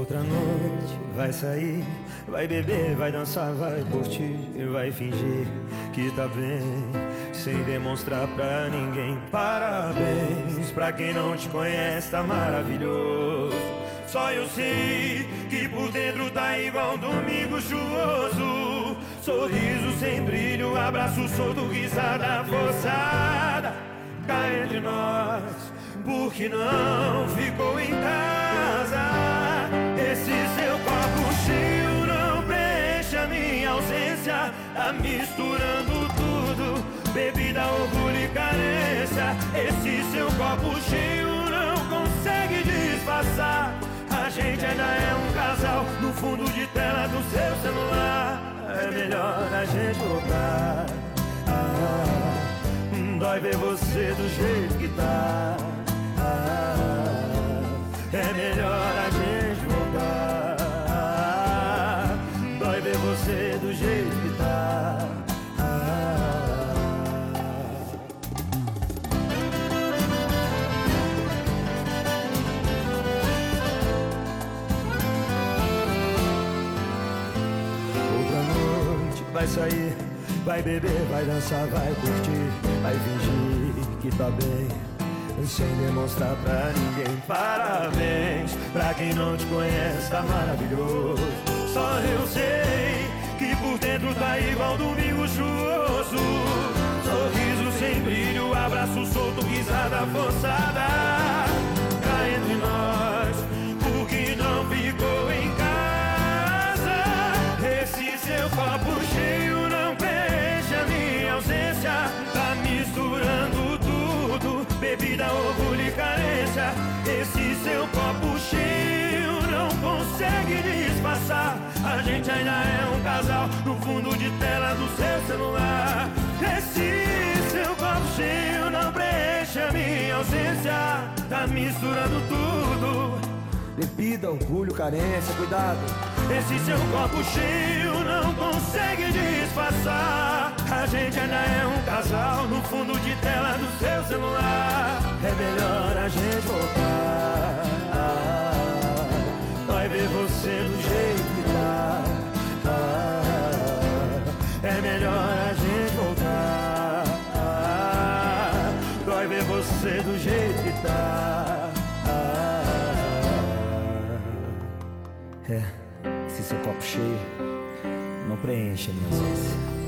Outra noite vai sair, vai beber, vai dançar, vai curtir, vai fingir que tá bem, sem demonstrar pra ninguém. Parabéns pra quem não te conhece, tá maravilhoso. Só eu sei que por dentro tá igual um domingo chuvoso. Sorriso sem brilho, abraço solto, risada forçada. Cá entre nós, por que não ficou em casa? Esse seu copo cheio não preenche a minha ausência. Tá misturando tudo, bebida, orgulho e carência. Esse seu copo cheio não consegue disfarçar. A gente ainda é um casal no fundo de tela do seu celular. É melhor a gente voltar. Dói ver você do jeito que tá. É melhor a gente voltar. Dói ver você do jeito que tá. Outra noite vai sair, vai beber, vai dançar, vai curtir, vai fingir que tá bem, sem demonstrar pra ninguém. Parabéns pra quem não te conhece, tá maravilhoso. Só eu sei que por dentro tá igual domingo chuvoso. Sorriso sem brilho, abraço solto, risada forçada. Cá entre nós, por que não ficou em casa? Esse seu copo cheio não preenche a minha ausência. Tá misturando tudo, bebida, orgulho e carência. Esse seu copo cheio não consegue disfarçar. A gente ainda é um casal no fundo de tela do seu celular. Esse seu copo cheio não preenche a minha ausência. Tá misturando tudo, bebida, orgulho, carência, cuidado. esse seu copo cheio não consegue disfarçar. A gente ainda é um casal no fundo de tela do seu celular. É melhor a gente voltar. Vai ver você do jeito que tá. É melhor a gente voltar. Vai ver você do jeito que tá. Esse seu copo cheio não preenche a minha ausência.